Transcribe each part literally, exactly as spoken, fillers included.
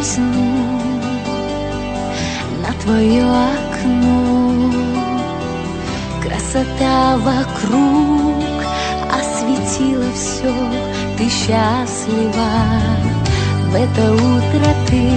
весну на твое окно. Красота вокруг осветила все, ты счастлива. В это утро ты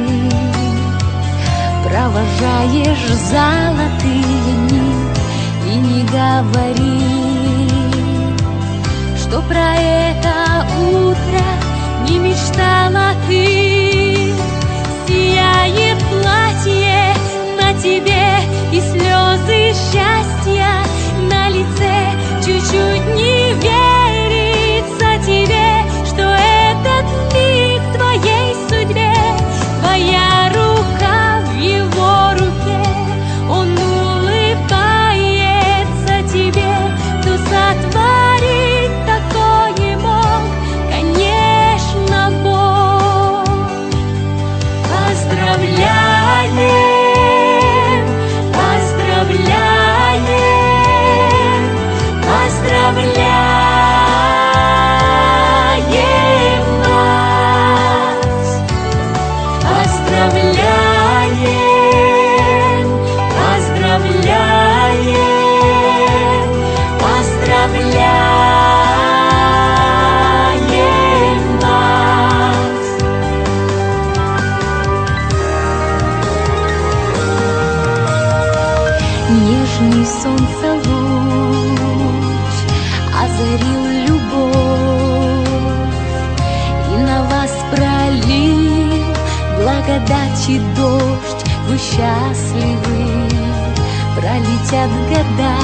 провожаешь золотые дни. И не говори, что про это утро не мечтала ты. Сияет платье на тебе, и слезы счастья на лице. Чуть-чуть не верится тебе, что этот миг в твоей судьбе. Твоя рука в его руке, он улыбается тебе. Кто сотворить такое мог? Конечно, Бог. Поздравляем, поздравляем, поздравляем вас. Поздравляем, поздравляем, поздравляем вас. Нежный солнце луч озарил любовь и на вас пролил благодать и дождь. Вы счастливы, пролетят года,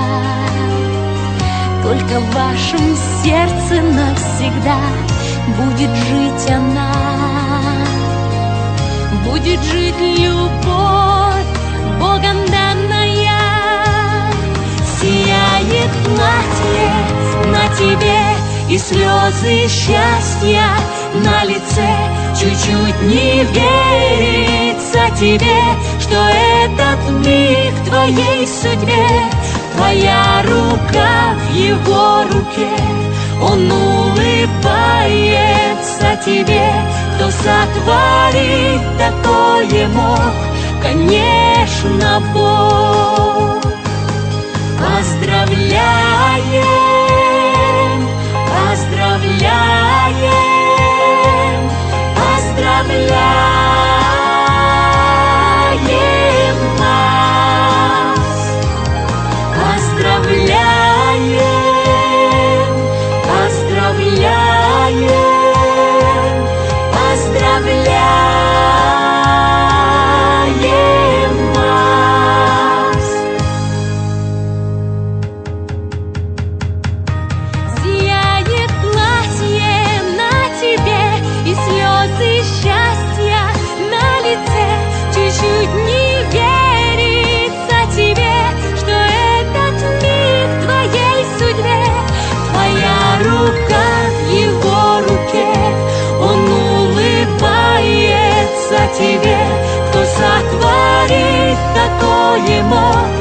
только в вашем сердце навсегда будет жить она. Будет жить любовь, Богом данная. Сияет платье на тебе, и слезы счастья на лице. Чуть-чуть не верится тебе, что этот миг в твоей судьбе. Твоя рука в его руке, он улыбается тебе. Кто сотворить такое мог? Конечно, Бог. Поздравляем, поздравляем, поздравляем вас. Поздравляем, поздравляем, поздравляем вас. Сияет платье на тебе, и слезы счастья на лице. Чуть-чуть не верится тебе, что этот миг в твоей судьбе. Твоя рука в его руке, он улыбается тебе. Кто сотворить такое мог?